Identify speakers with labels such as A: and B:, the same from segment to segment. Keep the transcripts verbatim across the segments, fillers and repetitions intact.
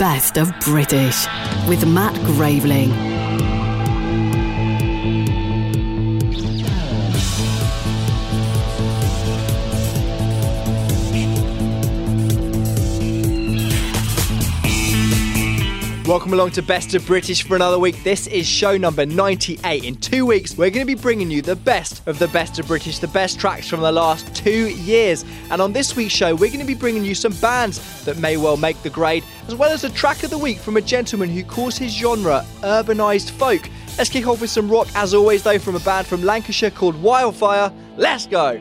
A: Best of British with Matt Graveling.
B: Welcome along to Best of British for another week. This is show number ninety-eight. In two weeks, we're going to be bringing you the best of the Best of British, the best tracks from the last two years. And on this week's show, we're going to be bringing you some bands that may well make the grade, as well as a track of the week from a gentleman who calls his genre urbanised folk. Let's kick off with some rock, as always, though, from a band from Lancashire called Wildfire. Let's go!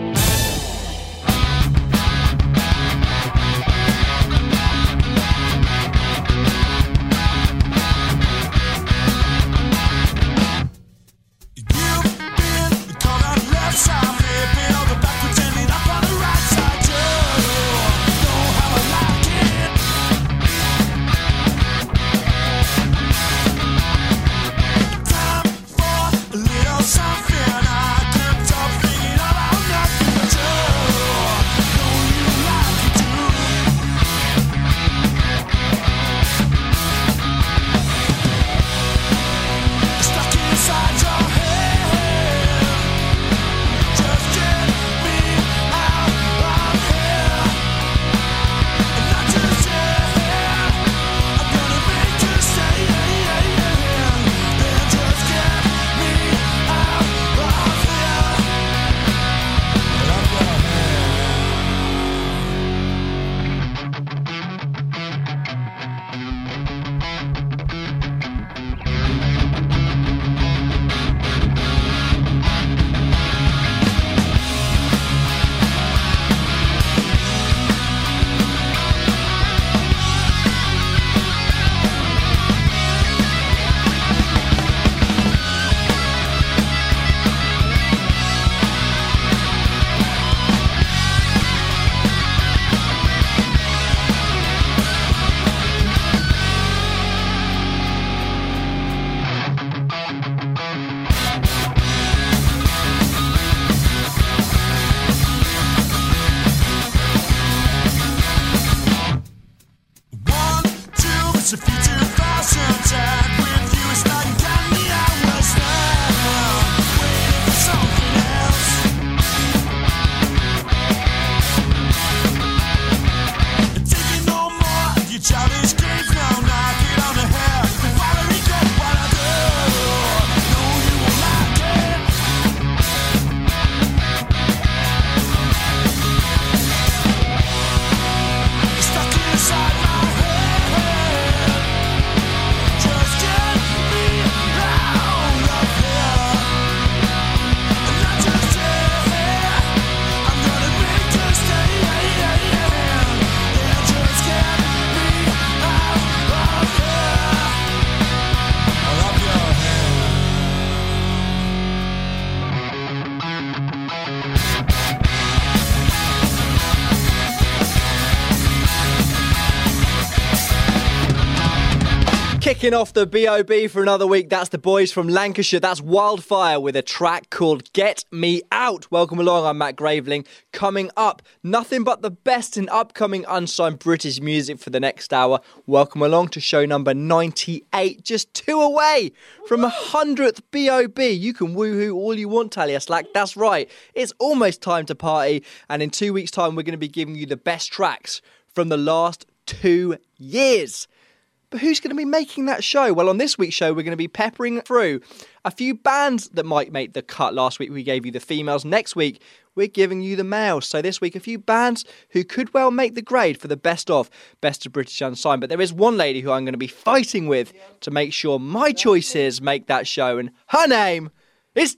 B: Kicking off the B O B for another week, that's the boys from Lancashire. That's Wildfire with a track called Get Me Out. Welcome along, I'm Matt Graveling. Coming up, nothing but the best in upcoming unsigned British music for the next hour. Welcome along to show number ninety-eight, just two away from a hundredth B O B. You can woohoo all you want, Talia Slack. That's right, it's almost time to party. And in two weeks' time, we're going to be giving you the best tracks from the last two years. But who's going to be making that show? Well, on this week's show, we're going to be peppering through a few bands that might make the cut. Last week, we gave you the females. Next week, we're giving you the males. So this week, a few bands who could well make the grade for the best of Best of British Unsigned. But there is one lady who I'm going to be fighting with to make sure my choices make that show. And her name is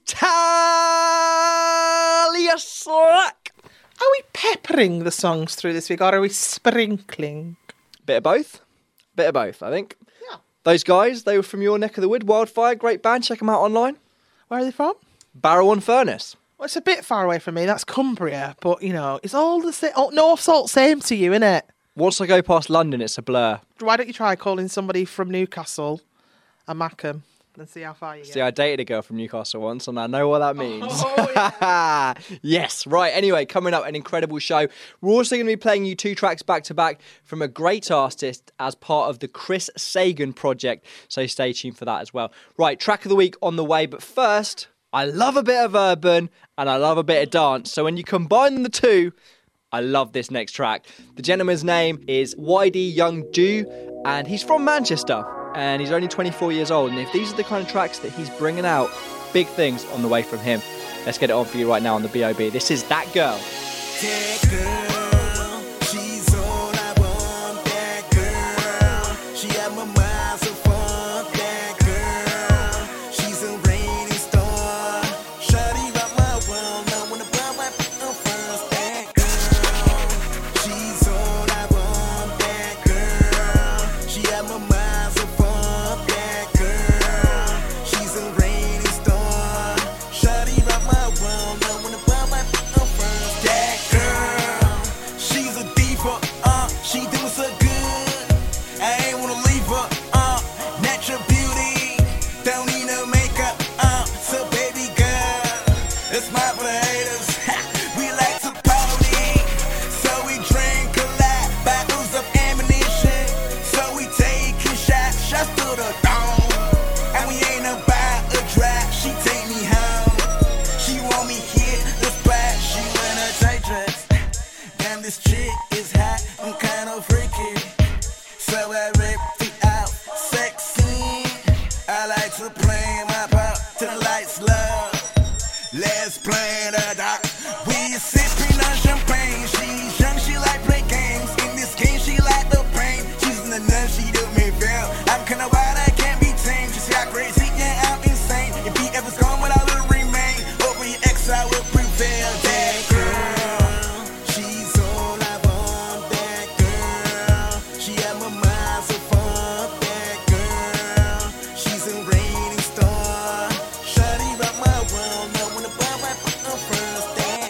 B: Talia Slack.
C: Are we peppering the songs through this week, or are we sprinkling?
B: Bit of both. Bit of both, I think.
C: Yeah.
B: Those guys, they were from your neck of the wood. Wildfire, great band. Check them out online.
C: Where are they from?
B: Barrow-on-Furness.
C: Well, it's a bit far away from me. That's Cumbria. But, you know, it's all the same. Oh, North's all the same to you, innit?
B: Once I go past London, it's a blur.
C: Why don't you try calling somebody from Newcastle a Mackham? and see how far you
B: See,
C: get.
B: I dated a girl from Newcastle once, and I know what that means.
C: Oh, yeah.
B: Yes, right. Anyway, coming up, an incredible show. We're also going to be playing you two tracks back to back from a great artist as part of the Chris Sagan project. So stay tuned for that as well. Right, track of the week on the way. But first, I love a bit of urban and I love a bit of dance. So when you combine the two, I love this next track. The gentleman's name is Y D Young Do, and he's from Manchester, and he's only twenty-four years old. And if these are the kind of tracks that he's bringing out, big things on the way from him. Let's get it on for you right now on the B O B. This is That Girl.
D: That girl, she's all I want. That girl, she had my mind so far. That girl, she's a raining star. Shawty rock my world, I wanna blow my phone first. That girl, she's all I want. That girl, she had my mind so far. That girl, she's a raining star. Shawty rock my world, I wanna blow my phone first. That girl, she's a diva, uh, she doing so good. I ain't wanna leave her, uh, natural beauty, don't need no makeup, uh, so baby girl, it's my for the haters. We like to party, so we drink a lot, bottles of ammunition, so we taking shots, shots to the dome, and we ain't about a drop. She take me home, she want me hit the spot, she in a tight dress. Damn, this chick is hot, I'm kinda freaky, so I ripped it out, sexy. I like to play my part to the lights low. Let's play the dark. We sipping on champagne. She's young, she like play games. In this game, she like the pain. She's in the nun, she do me feel. I'm kinda wild, I can't be tamed. She see how crazy, yeah, I'm insane. If he ever's gone, but I will remain. Over your ex, I will prevail. That girl, she's all I want. That girl, she had my mind so far. That girl, she's a raining star. Shawty rock my world, I wanna buy my phone first. That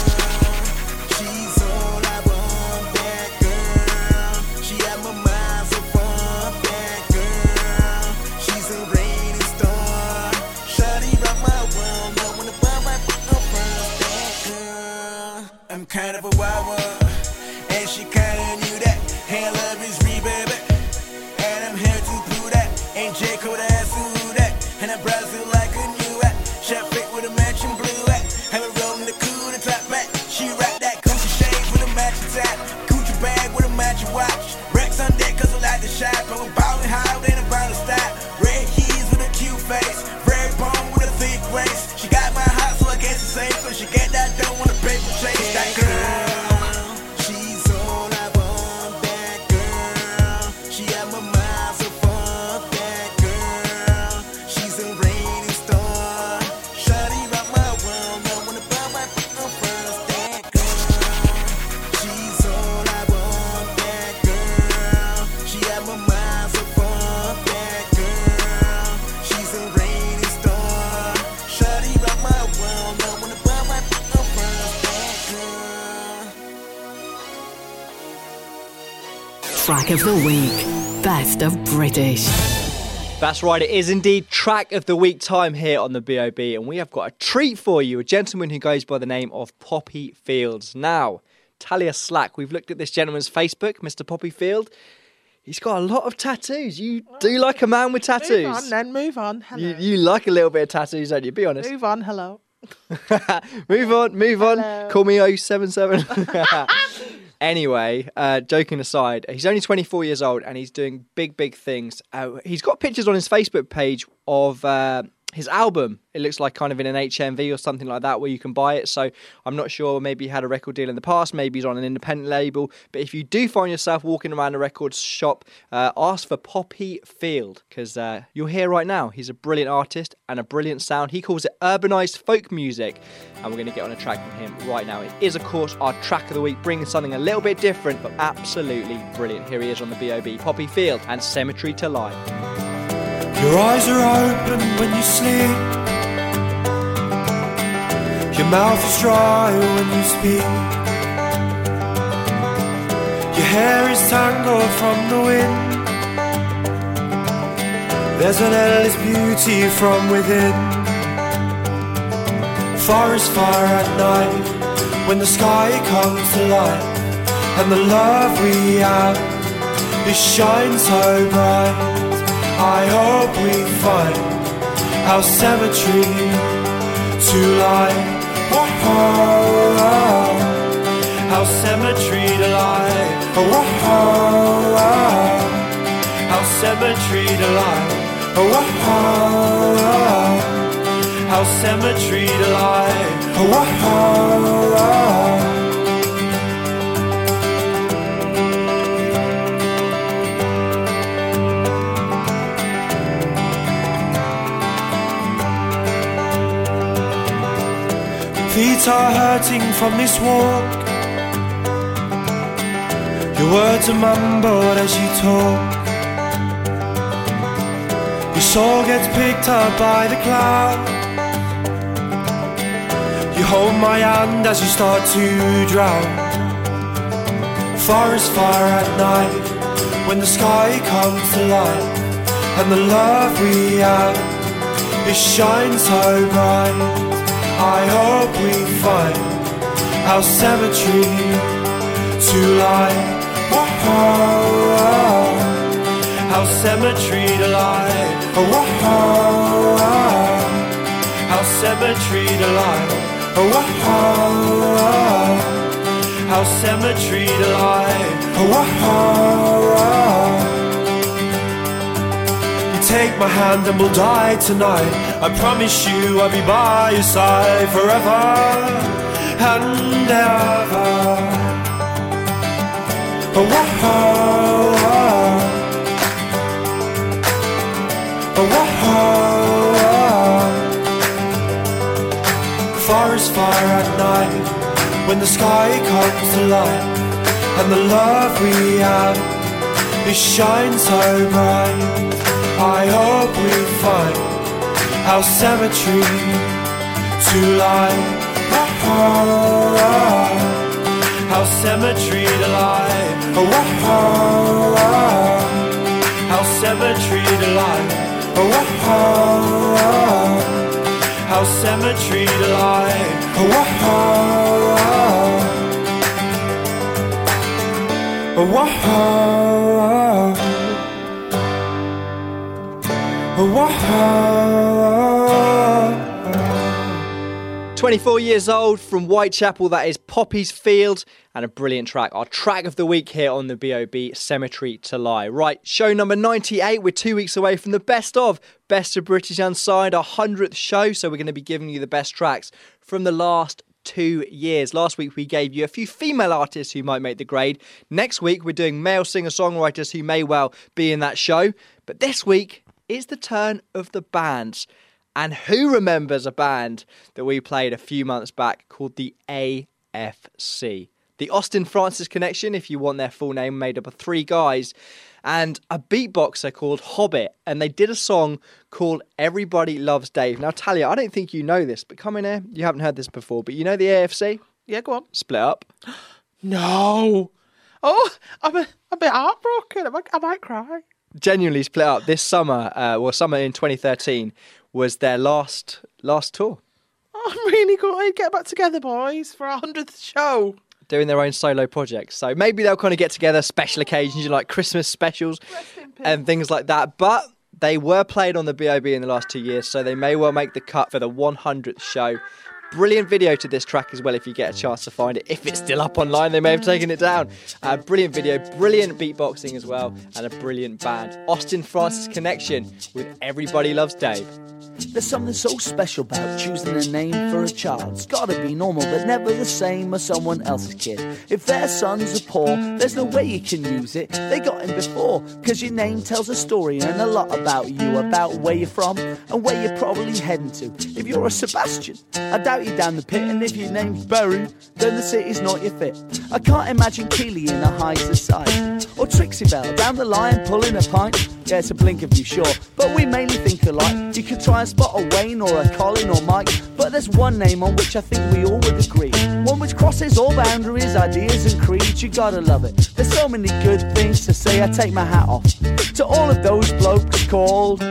D: girl, she's all I want. That girl, she had my mind so far. That girl, she's a raining star. Shawty rock my world, I wanna buy my phone first. That girl, I'm kind of a wild one, and she kinda knew that. Hey, love is real, baby, and I'm here to prove that. Ain't J. Cole that's who that, and I browse it like a new app. Chef fit with a matching blue hat, have it rolling the cool the top back. She rock that Gucci shades with a matching tap, Gucci bag with a matching watch. Rex on deck 'cause I like the shot, but we're ballin' high, then I'm bound to stop. Red keys with a cute face, red bone with a thick waist. She got my heart, so I guess it's safe. But she get that dough on the paper chase. That girl, she's all I want. That girl, she had my mind so far. That girl, she's a raining star. Shawty rock my world, I wanna buy my phone first. That girl, she's all I want. That girl, she had my mind so far. That girl, she's a raining star. Shawty rock my world, I wanna buy my phone first. That girl.
A: Track of the week. Best of British.
B: That's right, it is indeed Track of the Week time here on the B O B, and we have got a treat for you, a gentleman who goes by the name of Poppy Fields. Now, Talia Slack, we've looked at this gentleman's Facebook, Mister Poppy Field. He's got a lot of tattoos. You do like a man with tattoos.
C: Move on then, move on. Hello.
B: You, you like a little bit of tattoos, don't you? Be honest.
C: Move on, hello.
B: move on, move on.
C: Hello.
B: Call me oh seven seven. Anyway, uh, joking aside, he's only twenty-four years old and he's doing big, big things. Uh, he's got pictures on his Facebook page of uh, his album. It looks like kind of in an H M V or something like that where you can buy it. So I'm not sure, maybe he had a record deal in the past, maybe he's on an independent label. But if you do find yourself walking around a record shop, uh, ask for Poppy Field, because uh, you're here right now. He's a brilliant artist and a brilliant sound. He calls it urbanized folk music. And we're going to get on a track from him right now. It is, of course, our track of the week, bringing something a little bit different, but absolutely brilliant. Here he is on the B O B, Poppy Field and Cemetery to Life.
E: Your eyes are open when you sleep. Your mouth is dry when you speak. Your hair is tangled from the wind. There's an endless beauty from within. Forest fire at night, when the sky comes to life, and the love we have, it shines so bright. I hope we find our cemetery to light. Oh, oh, oh. Our cemetery to light. Oh, oh, oh. Our cemetery to light. Oh, oh, oh. Our cemetery to light. Oh, oh, oh. Feet are hurting from this walk. Your words are mumbled as you talk. Your soul gets picked up by the clouds. You hold my hand as you start to drown. Forest fire at night, when the sky comes to life, and the love we have, it shines so bright. I hope we find our cemetery to light. Oh, oh, oh. Our cemetery to light. Oh, oh, oh. Our cemetery to light. Oh, oh, oh. Our cemetery to light. Oh, oh, oh. You take my hand and we'll die tonight. I promise you I'll be by your side forever and ever. Oh, oh, oh. Oh, oh, oh. Forest fire at night, when the sky comes to life, and the love we have, it shines so bright. I hope we find our cemetery to light. Oh, oh, oh. Our cemetery to light. Oh, oh, oh. Our cemetery to light. Oh, oh, oh. Our cemetery to light. Oh, oh, oh. Oh, oh, oh. Oh, oh, oh.
B: twenty-four years old from Whitechapel, that is Poppy's Field, and a brilliant track. Our track of the week here on the B O B, Cemetery to Lie. Right, show number ninety-eight. We're two weeks away from the best of Best of British Unsigned, our hundredth show, so we're going to be giving you the best tracks from the last two years. Last week we gave you a few female artists who might make the grade. Next week we're doing male singer-songwriters who may well be in that show. But this week is the turn of the bands. And who remembers a band that we played a few months back called the A F C? The Austin Francis Connection, if you want their full name, made up of three guys and a beatboxer called Hobbit. And they did a song called Everybody Loves Dave. Now, Talia, I don't think you know this, but come in here. You haven't heard this before, but you know the A F C?
C: Yeah, go on.
B: Split up.
C: No. Oh, I'm a, a bit heartbroken. I might, I might cry.
B: Genuinely split up. This summer, uh, well, summer in twenty thirteen, was their last last tour.
C: Oh, I'm really good. Get back together, boys, for our hundredth show.
B: Doing their own solo projects. So maybe they'll kind of get together, special occasions, you know, like Christmas specials and things like that. But they were played on the B O B in the last two years, so they may well make the cut for the one hundredth show. Brilliant video to this track as well if you get a chance to find it. If it's still up online, they may have taken it down. Uh, brilliant video, brilliant beatboxing as well, and a brilliant band. Austin Francis Connection with Everybody Loves Dave.
F: There's something so special about choosing a name for a child. It's gotta be normal, but never the same as someone else's kid. If their sons are poor, there's no way you can use it. They got him before, cause your name tells a story and a lot about you, about where you're from and where you're probably heading to. If you're a Sebastian, I doubt you down the pit, and if your name's Barry, then the city's not your fit. I can't imagine Keely in a high society, Or Trixie Belle down the line pulling a pint? Yeah, it's a blink of you, sure, but we mainly think alike. You could try and spot a Wayne or a Colin or Mike, but there's one name on which I think we all would agree. One which crosses all boundaries, ideas and creeds. You gotta love it. There's so many good things to say, I take my hat off to all of those blokes called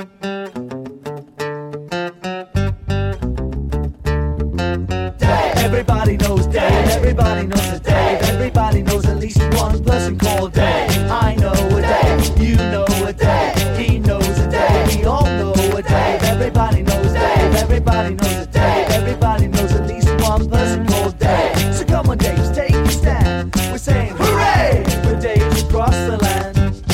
F: Everybody knows Dave, everybody knows a Dave, everybody knows at least one person called Dave. I know a Dave, you know a Dave, he knows a Dave, we all know a Dave. Everybody knows Dave, everybody knows a Dave, everybody knows at least one person called Dave. So come on Daves, take a stand, we're saying hooray for Daves across the land.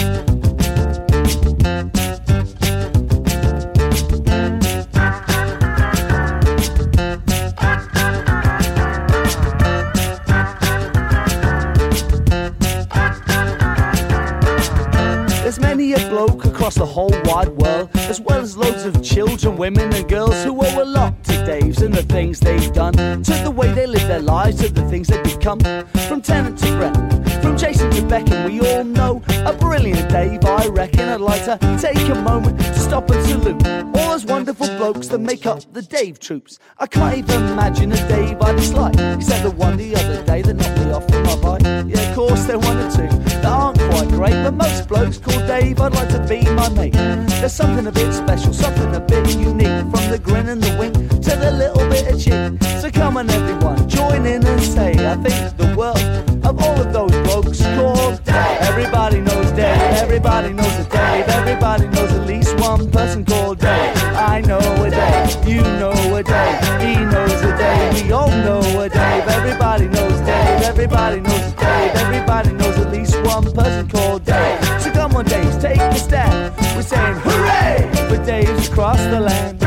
F: There's many a bloke across the whole wide world, as well as loads of children, women and girls who owe a lot to Daves and the things they've done, to the way they live their lives, to the things they've become. From Tennant to Brett, from Jason to Beckham, we all know a brilliant Dave, I reckon. I'd like to take a moment to stop and salute all those wonderful blokes that make up the Dave troops. I can't even imagine a Dave I dislike, except the one the other day that knocked me off from my bike. Yeah, of course there are one or two that aren't quite great, but most blokes called Dave, I'd like to be my mate. There's something a bit special, something a bit unique, from the grin and the wink to the little bit of cheek. So come on everyone, join in and say, I think the world of all of those blokes called Dave. Everybody knows Dave, everybody knows a Dave, everybody knows at least one person called Dave. I know a Dave, you know a Dave, he knows a Dave, we all know a Dave. Everybody knows Dave, everybody knows a Dave, everybody knows at least one person called Dave. So come on Daves, take a stand, we're saying hooray for Daves across the land.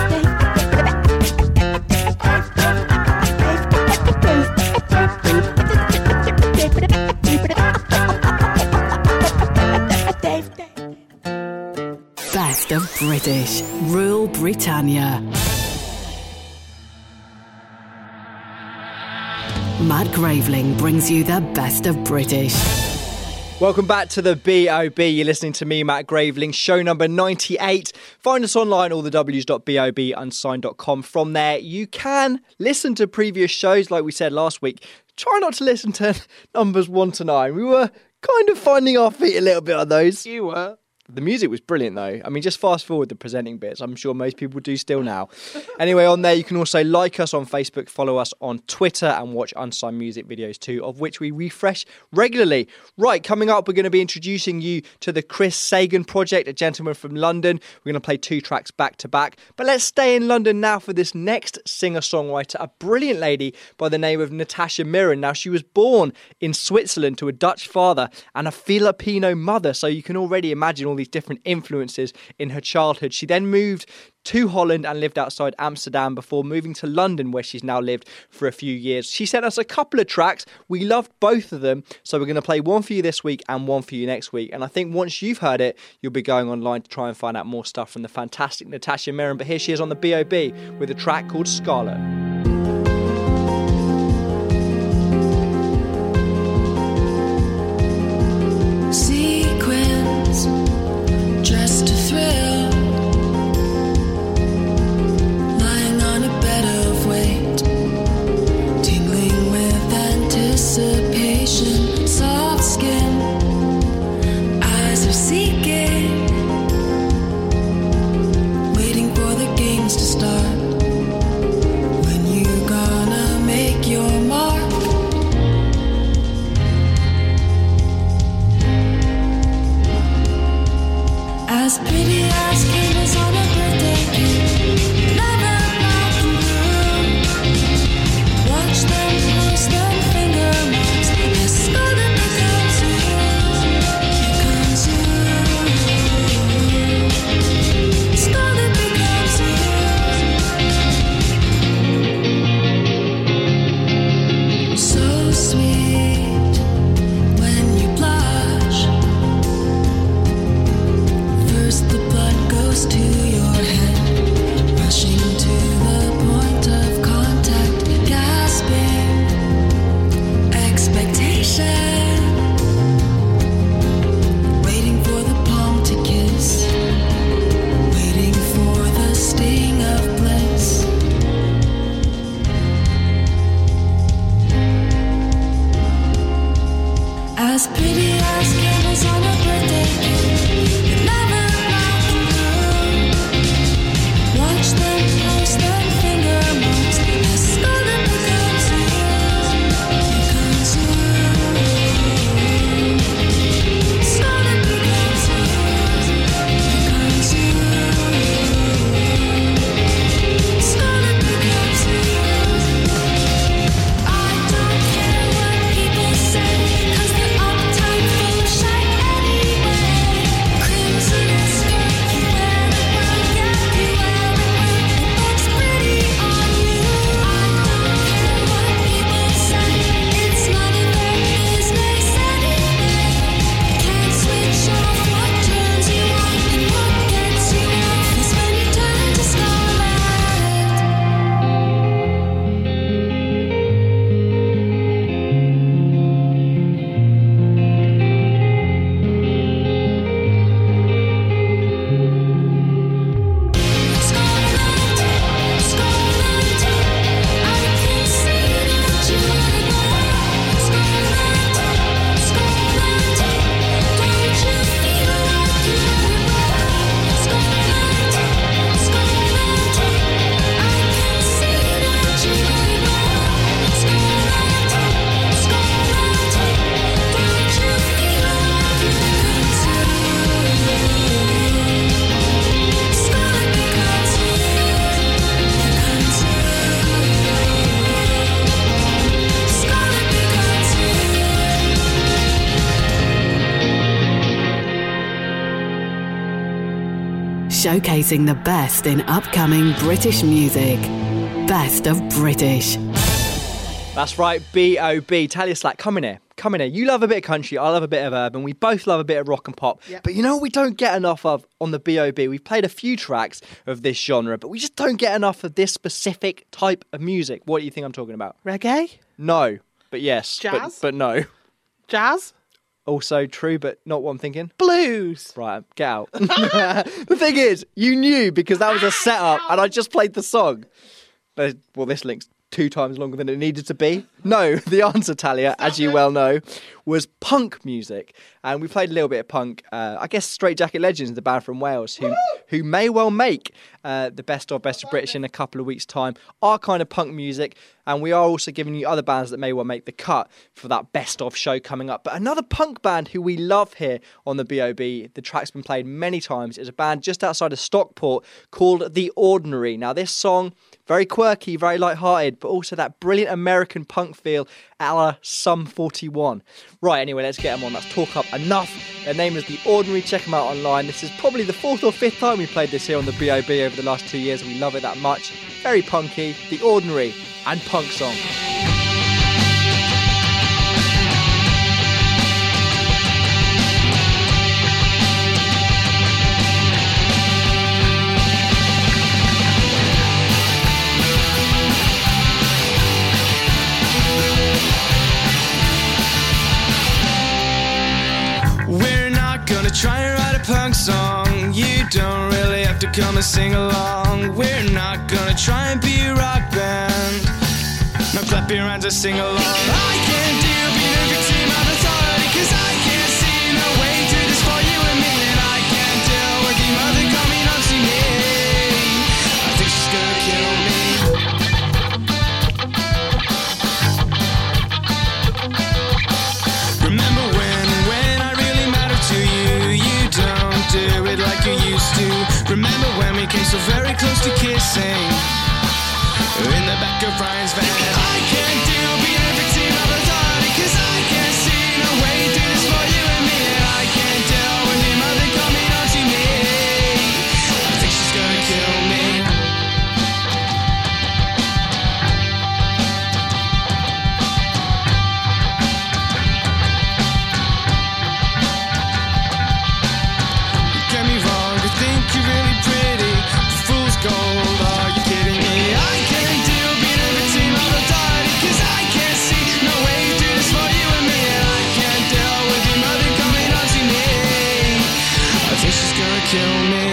A: Best of British. Rule Britannia. Matt Graveling brings you the best of British.
B: Welcome back to the B O B. You're listening to me, Matt Graveling, show number ninety-eight. Find us online, all the w's dot bob unsigned dot com. From there, you can listen to previous shows, like we said last week. Try not to listen to numbers one to nine. We were kind of finding our feet a little bit on those.
C: You were.
B: The music was brilliant, though. I mean, just fast forward the presenting bits. I'm sure most people do still now. Anyway, on there, you can also like us on Facebook, follow us on Twitter, and watch Unsigned music videos too, of which we refresh regularly. Right, coming up, we're going to be introducing you to the Chris Sagan Project, a gentleman from London. We're going to play two tracks back to back. But let's stay in London now for this next singer-songwriter, a brilliant lady by the name of Natasha Mirren. Now, she was born in Switzerland to a Dutch father and a Filipino mother, so you can already imagine all these different influences in her childhood. She then moved to Holland and lived outside Amsterdam before moving to London, where she's now lived for a few years. She sent us a couple of tracks. We loved both of them, so we're going to play one for you this week and one for you next week. And I think once you've heard it, you'll be going online to try and find out more stuff from the fantastic Natasha Mirren. But here she is on the B O B with a track called Scarlet.
G: Sequence, dressed to thrill, lying on a bed of weight, tingling with anticipation, soft skin, eyes of seeking, waiting for the games to start. When you gonna make your mark? As pretty as candles on a birthday cake, never black and blue. Watch them post them finger marks as scarlet becomes you, becomes you. Scarlet becomes you. So sweet when you blush. First the blood goes to your head, rush
A: showcasing the best in upcoming British music. Best of British.
B: That's right, B O B. Talia Slack, come in here. Come in here. You love a bit of country, I love a bit of urban. We both love a bit of rock and pop.
C: Yep.
B: But you know what we don't get enough of on the B O B? We've played a few tracks of this genre, but we just don't get enough of this specific type of music. What do you think I'm talking about?
C: Reggae?
B: No, but yes.
C: Jazz?
B: But, but no.
C: Jazz?
B: Also true, but not what I'm thinking.
C: Blues?
B: Right, get out. The thing is, you knew because that was a setup and I just played the song. But, well, this link's two times longer than it needed to be. No, the answer, Talia, as you well know, was punk music. And we played a little bit of punk. Uh, I guess Straight Jacket Legends, the band from Wales, who who may well make uh, the best of Best of British in a couple of weeks' time, are kind of punk music. And we are also giving you other bands that may well make the cut for that best of show coming up. But another punk band who we love here on the B O B, the track's been played many times, is a band just outside of Stockport called The Ordinary. Now, this song, very quirky, very light-hearted, but also that brilliant American punk feel a la Sum forty-one. Right, anyway, let's get them on. That's talk up enough. Their name is The Ordinary. Check them out online. This is probably the fourth or fifth time we played this here on the B O B over the last two years, and we love it that much. Very punky. The Ordinary and punk song.
E: We're not gonna try and write a punk song. You don't really have to come and sing along. We're not gonna try and be a rock band. Now clap your hands and sing along. I can't deal being a victim of authority, 'cause I can't see no way through this for you and me. And I can't deal with the mother coming up to me. I think she's gonna kill me. Remember when, when I really mattered to you? You don't do it like you used to. Remember when we came so very close to kissing in the back of Brian's van? I can't deal being a victim of authority, 'cause I can't see no way through this for you and me. And I can't deal with your mother coming on to me. I think she's gonna kill me. Get me wrong, you think you're really pretty. Fool's gold, are you kidding me? I can't deal being a victim of authority, 'cause I can't see no way through this for you and me. And I can't deal with your mother coming on to me. I think she's gonna kill me.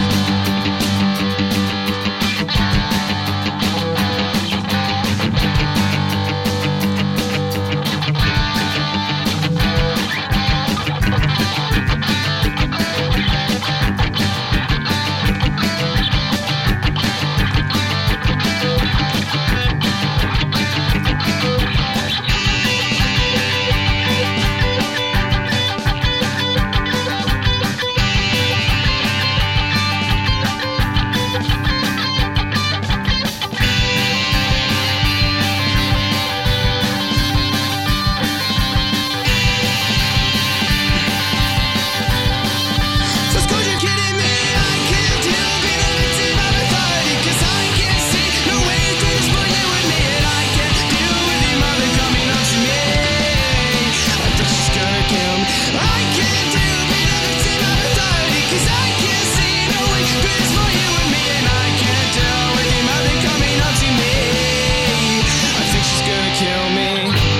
E: So suppose you're kidding me. I can't deal being a victim of authority, 'cause I can't see no way through this for you and me. And I can't deal with your mother coming on to me. I think she's gonna kill me. I can't deal being a victim of authority, 'cause I can't see no way through this for you and me. And I can't deal with your mother coming on to me. I think she's gonna kill me.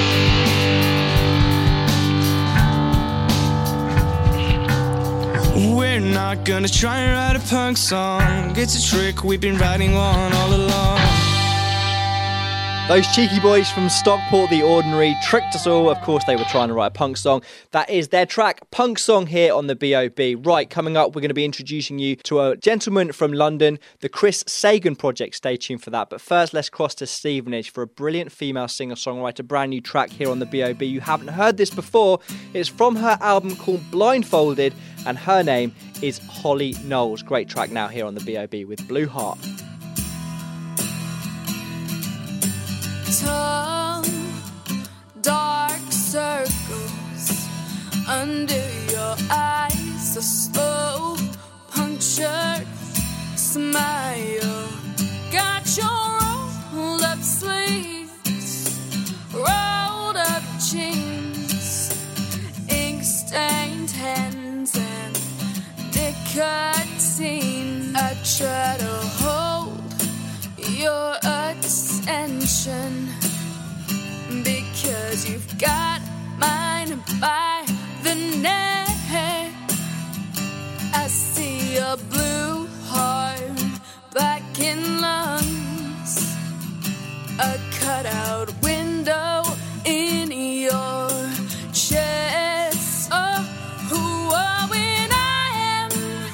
E: We're not gonna try and write a punk song. It's a trick, we've been writing one all along.
B: Those cheeky boys from Stockport, The Ordinary, tricked us all. Of course, they were trying to write a punk song. That is their track, Punk Song, here on the B O B. Right, coming up, we're going to be introducing you to a gentleman from London, the Chris Sagan Project. Stay tuned for that. But first, let's cross to Stevenage for a brilliant female singer-songwriter, brand new track here on the B O B. You haven't heard this before. It's from her album called Blindfolded, and her name is Holly Knowles. Great track now here on the B O B with Blue Heart.
G: Tall, dark circles under your eyes, a slow punctured smile. Got your rolled up sleeves, rolled up jeans, ink stained hands and nicotine. I try to hold your attention because you've got mine by the neck. I see a blue heart back in lungs, a cutout window in your chest. Oh, who are when I am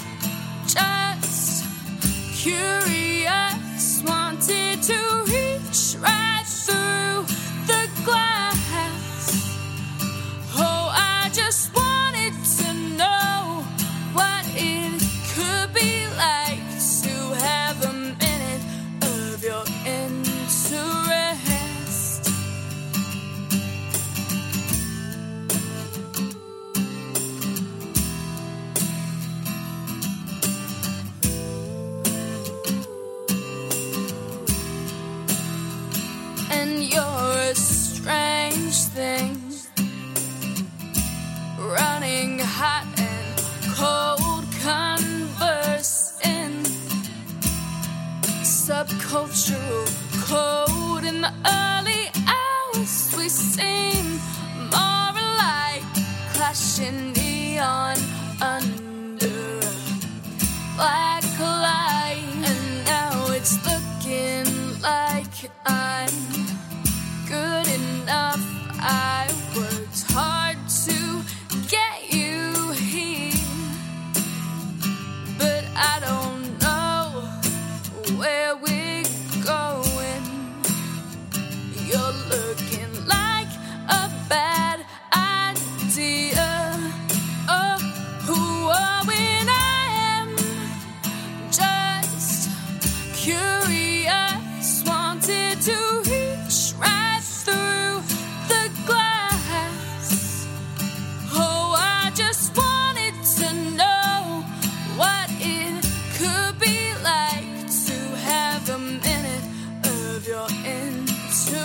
G: just curious, wanted to reach right through the glass. Oh, I just wanted to know what it could be like to have a minute of your interest. And you're a strange thing, running hot and cold, conversing, subcultural code. In the early hours we seem more alike, clashing neon under a black light. And now it's looking like I'm good enough. I worked hard to get you here, but I don't know where we're going. You're looking like a bad idea. Oh, who are when I am just curious, wanted to reach right through the glass. Oh, I just wanted to know what it could be like to have a minute of your interest.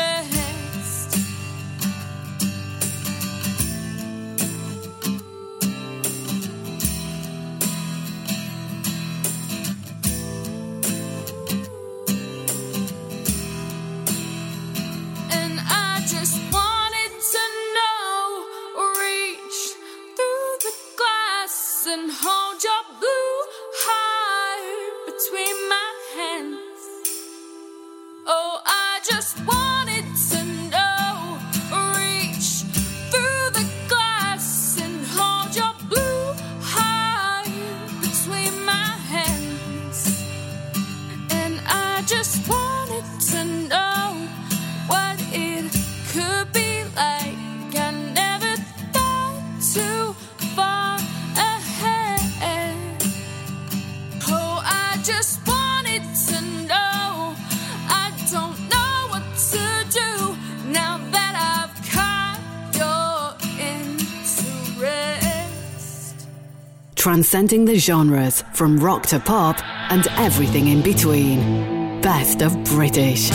G: And I just wanted to know, reach through the glass and hold your blue heart between my hands. Oh, I just wanted to know, reach through the glass and hold your blue heart between my hands. And I just wanted to know what it could be like. I never thought too far ahead. Oh, I just wanted to know. I don't know what to do now that I've caught your interest.
A: Transcending the genres from rock to pop and everything in between. Best of British.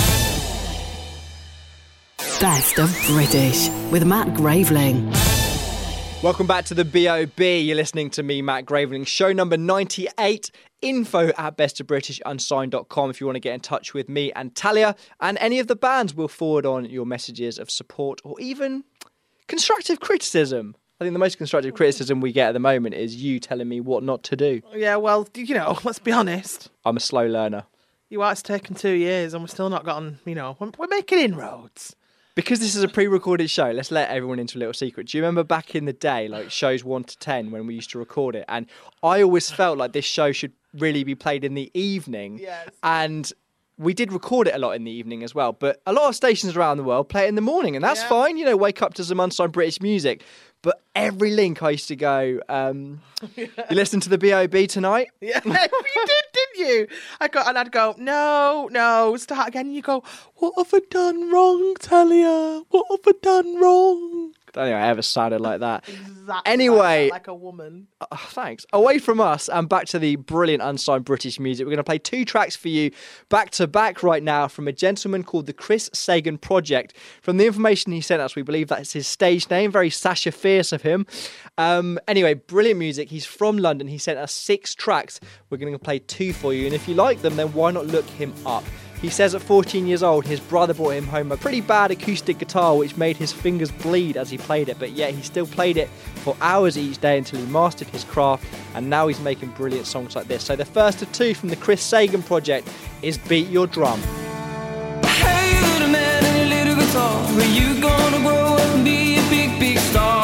A: Best of British with Matt Graveling.
B: Welcome back to the B O B. You're listening to me, Matt Graveling. Show number ninety-eight. Info at best of british unsigned dot com if you want to get in touch with me and Talia. And any of the bands will forward on your messages of support or even constructive criticism. I think the most constructive criticism we get at the moment is you telling me what not to do.
C: Yeah, well, you know, let's be honest.
B: I'm a slow learner.
C: You are, it's taken two years and we've still not gotten, you know, we're, we're making inroads.
B: Because this is a pre-recorded show, let's let everyone into a little secret. Do you remember back in the day, like shows one to ten, when we used to record it? And I always felt like this show should really be played in the evening.
C: Yes.
B: And we did record it a lot in the evening as well. But a lot of stations around the world play it in the morning, and that's
C: Yeah.
B: fine. You know, wake up to some unsigned British music. But every link I used to go, um, you listen to the B O B tonight?
C: Yeah, you did, didn't you? I go and I'd go, no, no, start again. And you go, what have I done wrong, Talia? What have I done wrong?
B: don't think I ever sounded like that.
C: Exactly
B: Anyway.
C: like a woman.
B: Oh, thanks. Away from us and back to the brilliant unsigned British music. We're going to play two tracks for you back to back right now from a gentleman called the Chris Sagan Project. From the information he sent us, we believe that's his stage name. Very Sasha Fierce of him. Um, anyway, brilliant music. He's from London. He sent us six tracks. We're going to play two for you. And if you like them, then why not look him up? He says at fourteen years old, his brother brought him home a pretty bad acoustic guitar which made his fingers bleed as he played it, but yet he still played it for hours each day until he mastered his craft, and now he's making brilliant songs like this. So the first of two from the Chris Sagan Project is Beat Your Drum.
H: Hey, little man and your little guitar, are you gonna grow up and be a big, big star?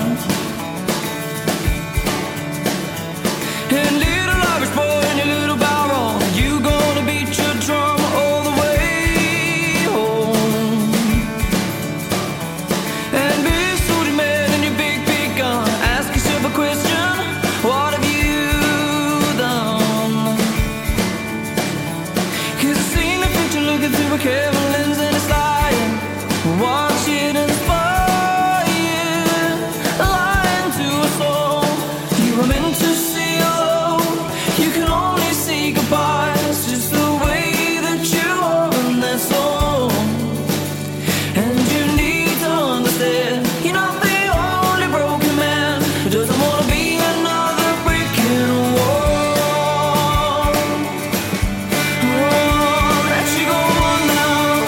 H: And little Irish boy and your little barrel, you gonna beat your drum all the way home. And big suited man and your big, big gun, ask yourself a question, what have you done? 'Cause I seen the picture looking through a camera lens and it's lying, watch it inspire you, lying to us all. You were meant to see hello, you can only see goodbye. It's just the way that you are, and that's all. And you need to understand, you're not the only broken man who doesn't want to be another brick in a wall. Oh, let you go on now.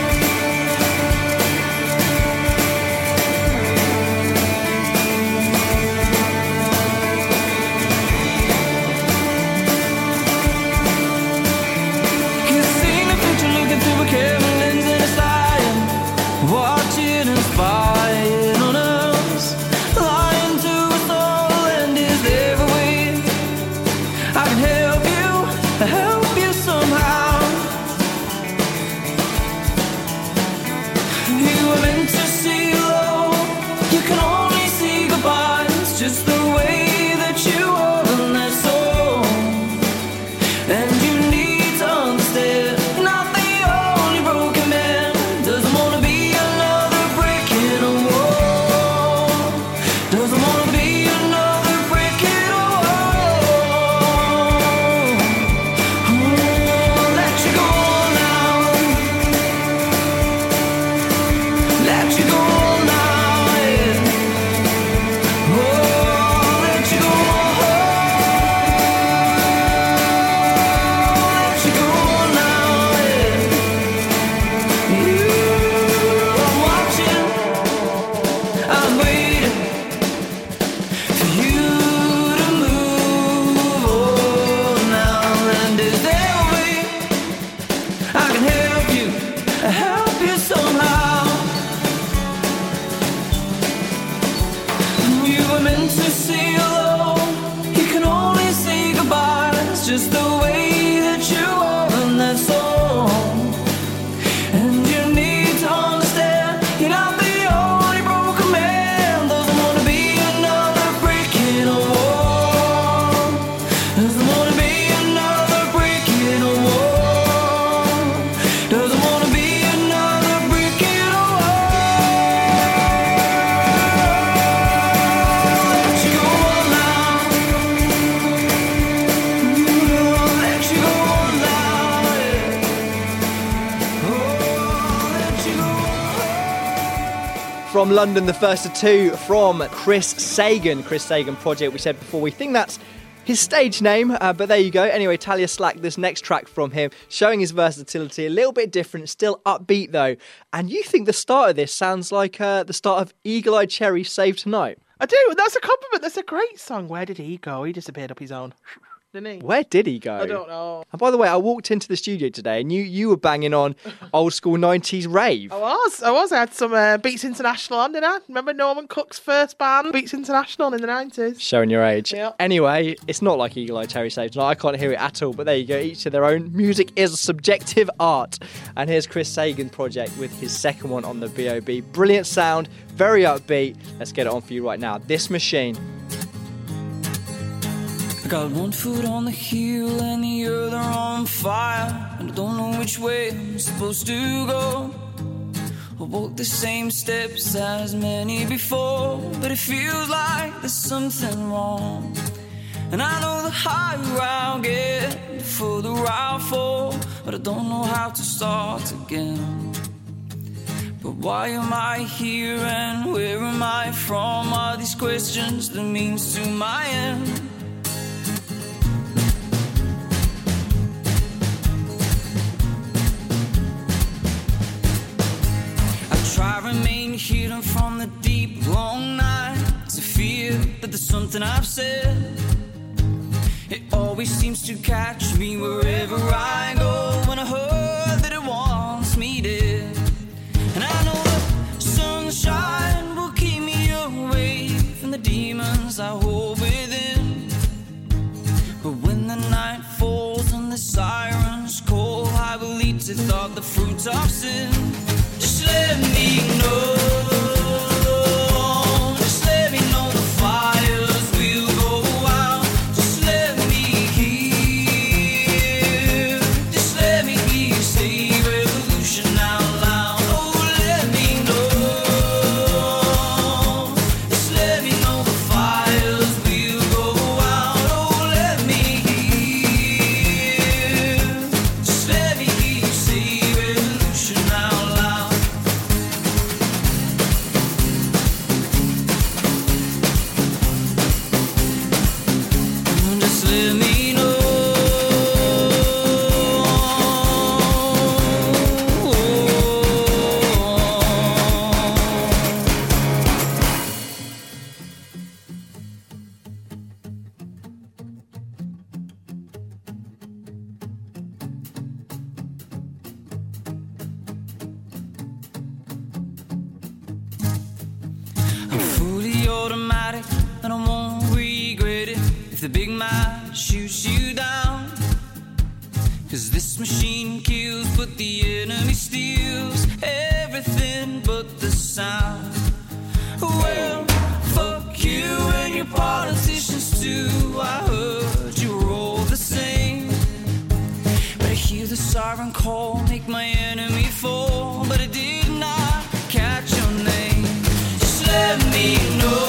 H: Cause seeing the picture looking through a camera lens and it's lying, watch it inspire on us, lying to us all. And is there a way I can help you, help you somehow? You were meant to see low, you can only see goodbye. It's just the way that you are, and that's all. And you need to understand, you're not the only broken man, doesn't want to be another brick in a wall, doesn't want to be another brick in a wall. Oh, let you go now, let you go now, yeah. Oh, let you go, let you go now, yeah. You, I'm watching, I'm waiting for you to move on now. And is there a way I can help you, help you somehow? You were meant to see hello, you can only say goodbye. It's just the way that you are, and that's all. And you need to understand, you're not the only broken man, doesn't want to be another brick in a wall, doesn't want to be another brick in a wall, doesn't want to be another brick in a wall. Let you go on now. Let you go on now, yeah. Oh, let you go on.
B: From London, the first of two from Chris Sagan, Chris Sagan Project. We said before, we think that's his stage name, uh, but there you go. Anyway, Talia Slack, this next track from him, showing his versatility, a little bit different, still upbeat though. And you think the start of this sounds like uh, the start of Eagle Eye Cherry Save Tonight.
C: I do. That's a compliment. That's a great song. Where did he go? He disappeared up his own. Didn't he?
B: Where did he go?
C: I don't know.
B: And by the way, I walked into the studio today and you you were banging on old school nineties rave.
C: I was. I was. I had some uh, Beats International on, didn't I? Remember Norman Cook's first band, Beats International, in the nineties?
B: Showing your age.
C: Yeah.
B: Anyway, it's not like Eagle Eye Cherry Save Tonight. I can't hear it at all, but there you go. Each to their own. Music is a subjective art. And here's Chris Sagan Project with his second one on the B O B. Brilliant sound, very upbeat. Let's get it on for you right now. This Machine.
H: I got one foot on the hill and the other on fire, and I don't know which way I'm supposed to go. I walk the same steps as many before, but it feels like there's something wrong. And I know the higher I'll get, the further I'll fall, but I don't know how to start again. But why am I here and where am I from? Are these questions the means to my end? I remain hidden from the deep, long nights of fear, but there's something I've said. It always seems to catch me wherever I go, when I heard that it wants me dead. And I know the sunshine will keep me away from the demons I hold within. But when the night falls and the sirens call, I will eat to thought the fruits of sin. Just let me know, just let me know the fires will go out. Just let me hear, just let me hear you say revolution out loud. Oh, let me know, just let me know the fires will go out. Oh, let me hear, just let me hear you say revolution out loud. Just let me know. I'm fully automatic and I won't regret it if the big man shoots you down. Cause this machine kills but the enemy steals everything but the sound. Well, fuck you and your politicians too. I heard you were all the same. But I hear the siren call, make my enemy fall, but it did not catch your name. Just let me know.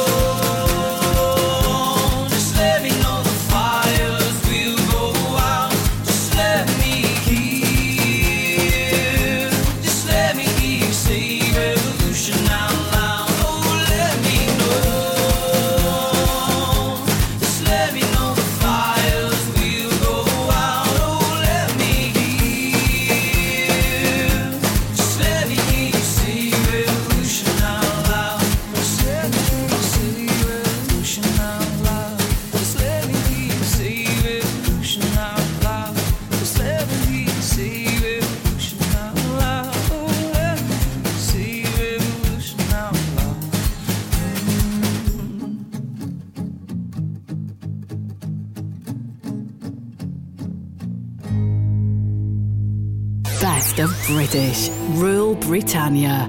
H: Just let me know the fires will go out. Just let me hear. Just let me hear you say revolution out loud. Oh, let me know. Just let me know the fires will go out. Oh, let me hear. Just let me hear you say revolution out loud. Just let me hear you say revolution out loud. Just let me hear you say revolution out loud. Just let me hear you say revolution out loud. Oh, let me say revolution out loud.
A: Best of British. Rule Britannia.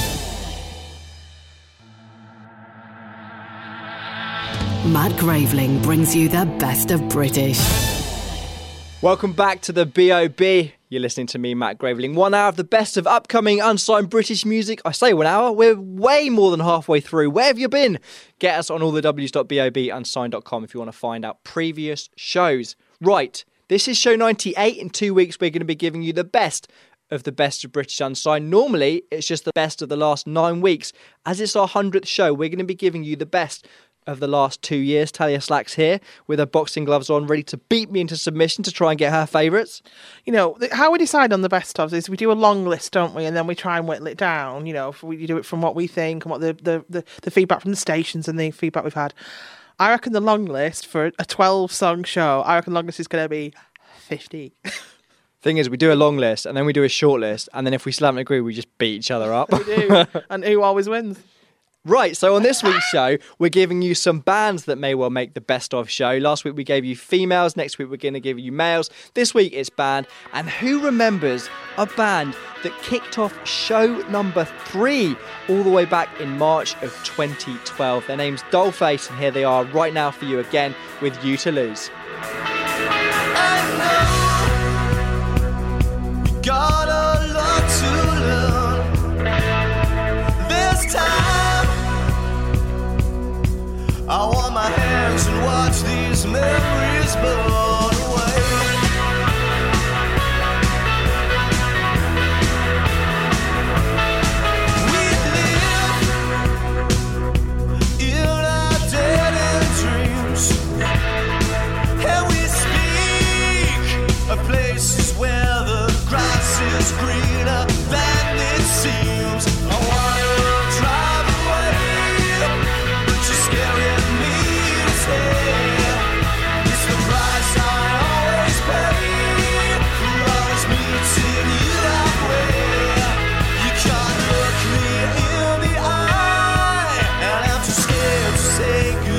A: Matt Graveling brings you the best of British.
B: Welcome back to the B O B. You're listening to me, Matt Graveling. One hour of the best of upcoming unsigned British music. I say one hour, we're way more than halfway through. Where have you been? Get us on all the w's dot bob unsigned dot com if you want to find out previous shows. Right, this is show ninety-eight. In two weeks, we're going to be giving you the best of the best of British Unsigned. Normally, it's just the best of the last nine weeks. As it's our hundredth show, we're going to be giving you the best of the last two years. Talia Slack's here with her boxing gloves on, ready to beat me into submission to try and get her favourites.
C: You know, th- how we decide on the best ofs is we do a long list, don't we? And then we try and whittle it down, you know, if we do it from what we think and what the, the, the, the feedback from the stations and the feedback we've had. I reckon the long list for a twelve-song show, I reckon the long list is going to be fifty.
B: Thing is, we do a long list and then we do a short list, and then if we still haven't agreed, we just beat each other up.
C: We do. And who always wins?
B: Right, so on this week's show, we're giving you some bands that may well make the best of show. Last week we gave you females, next week we're going to give you males. This week it's band. And who remembers a band that kicked off show number three all the way back in March of twenty twelve? Their name's Dollface, and here they are right now for you again with You to Lose.
E: Got a lot to learn.
D: I warm my hands and watch these memories burn away. We live in our dead-end dreams, and we speak of places where the grass is greener than it seems. I wanna drive away, but you're scaring me to stay. It's the price I always pay for always meeting you halfway. You can't look me in the eye, and I'm too scared to say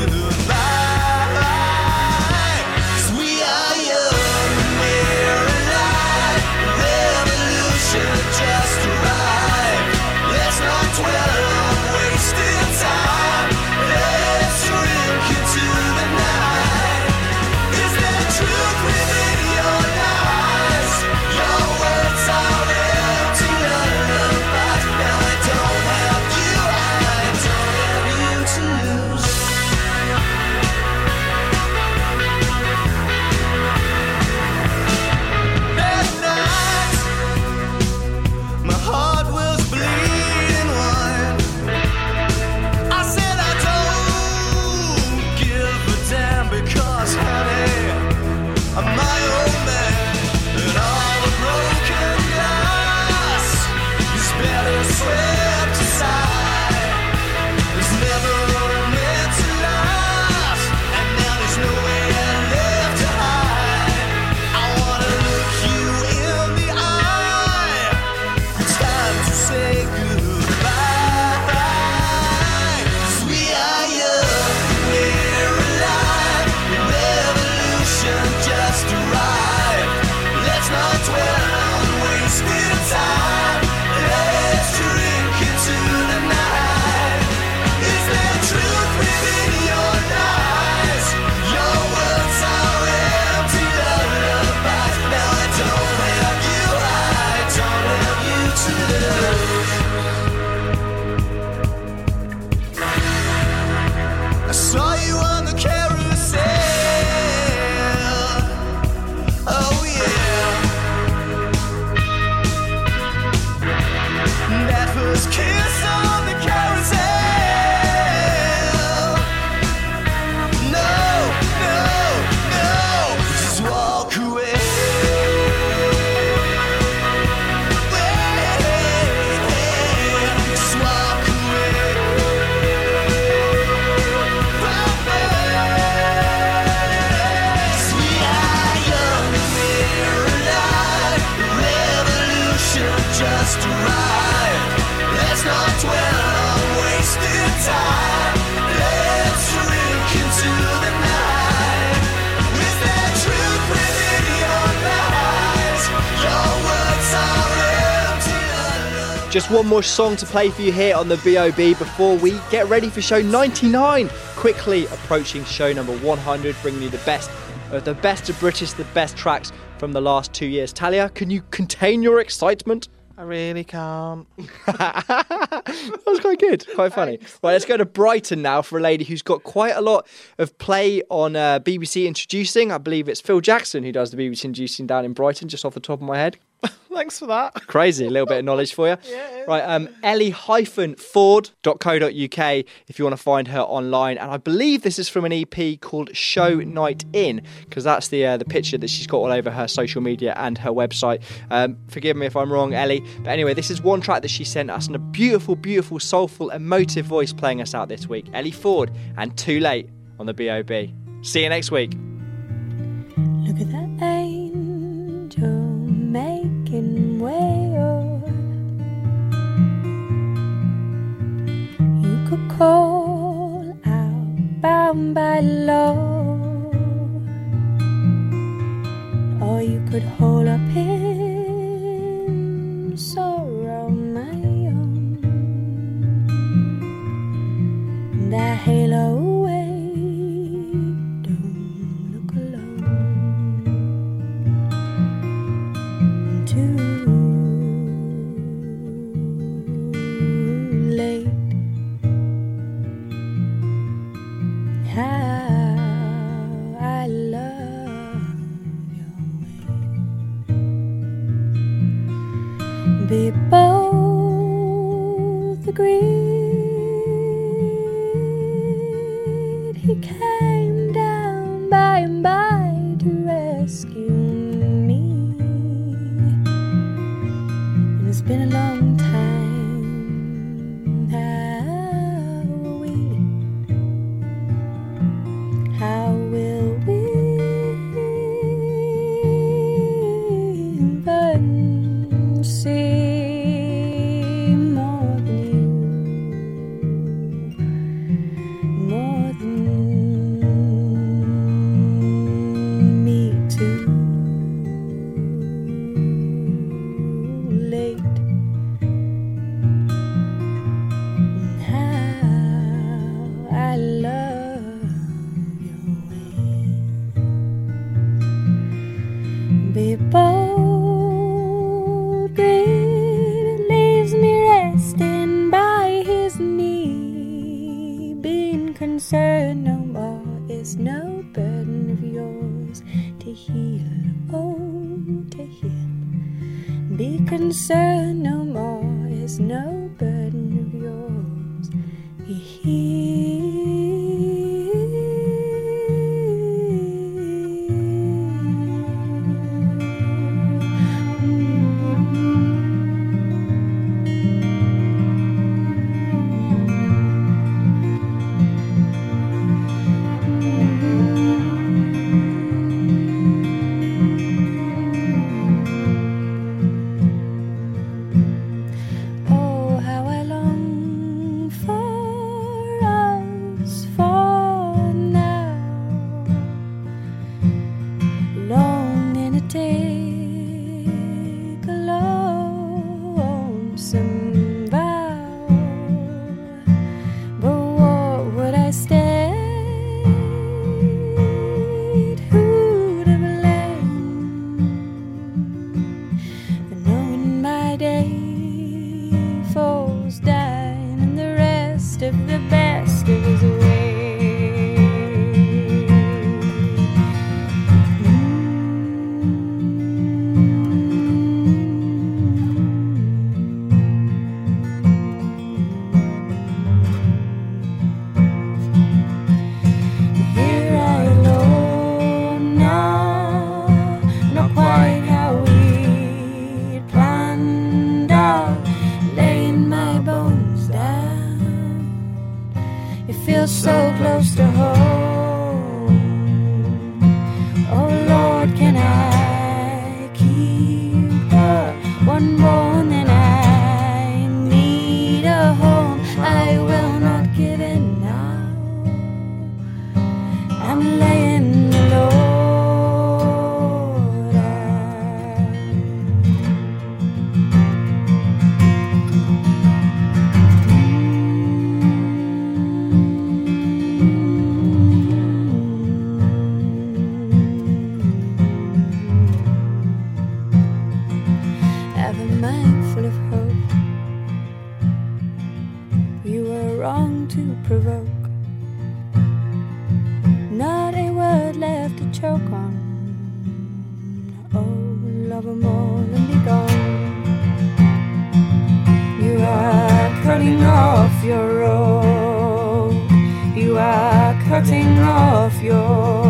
D: goodbye. 'Cause we are young, we're alive, revolution just arrived. Let's not dwell on wasted time. Let's drink into the night. Is there truth within your lies? Your words are empty lullabies. Now I don't have you, I don't have you to lose. At night, my heart was bleeding wine. I said I don't give a damn because, honey, I'm my own man, and all the broken glass is better swept aside. It's never meant to last, and now there's nowhere left to hide. I wanna look you in the eye. It's time to say goodbye. 'Cause we are young, we're alive, the revolution just arrived. Let's not dwell on wasted time. Let's drink into the night. Is there truth within your lies? Your words are empty lullabies. Now I don't have you, I don't have you to lose. I saw you on the carousel. Oh yeah. That first kiss on the carousel. No, no, no. Just walk away. Just walk away. We are young, we're alive, the revolution just arrived. Let's not dwell on wasted time. Let's drink into the night. Is there truth within your lies? Your words are empty lullabies.
B: Just one more song to play for you here on the B O B before we get ready for show ninety-nine. Quickly approaching show number one hundred, bringing you the best of the best of British, the best tracks from the last two years. Talia, can you contain your excitement?
C: I really can't.
B: That was quite good, quite funny. Right, let's go to Brighton now for a lady who's got quite a lot of play on uh, B B C Introducing. I believe it's Phil Jackson who does the B B C Introducing down in Brighton, just off the top of my head.
C: Thanks for that.
B: Crazy, a little bit of knowledge for you.
C: Yeah.
B: Right, um, ellie dash ford dot co dot uk if you want to find her online. And I believe this is from an E P called Show Night In, because that's the uh, the picture that she's got all over her social media and her website. Um, forgive me if I'm wrong, Ellie. But anyway, this is one track that she sent us, and a beautiful, beautiful, soulful, emotive voice playing us out this week. Ellie Ford and Too Late on the B O B. See you next week.
G: Look at that angel making way up. You could call out bound by law, or you could hold up in sorrow my own, and I halo away. We both agreed he came down by and by to rescue me. And it's been a long time. How will we? How will we? But see more than you, more than me too. Late. And how I love your way. Be bold, great, it leaves me resting by his knee. Being concerned no more is no burden of yours to heal, oh, to heal. Be concerned no more is no burden of yours. Oh, how I long for us for now. Longing to take a lonesome vow. But what would I stay? Who'd have blamed for knowing my day falls down and the rest of the best is away. Here I alone now, not quite how we planned out, laying my bones down. It feels so close to home. Oh Lord, can I keep her one more than I need a home? I will not give in now. I'm laying low. Have a mind full of hope. You were wrong to provoke. Not a word left to choke on. Oh, love 'em all and be gone. You are cutting off your rope. You are cutting off your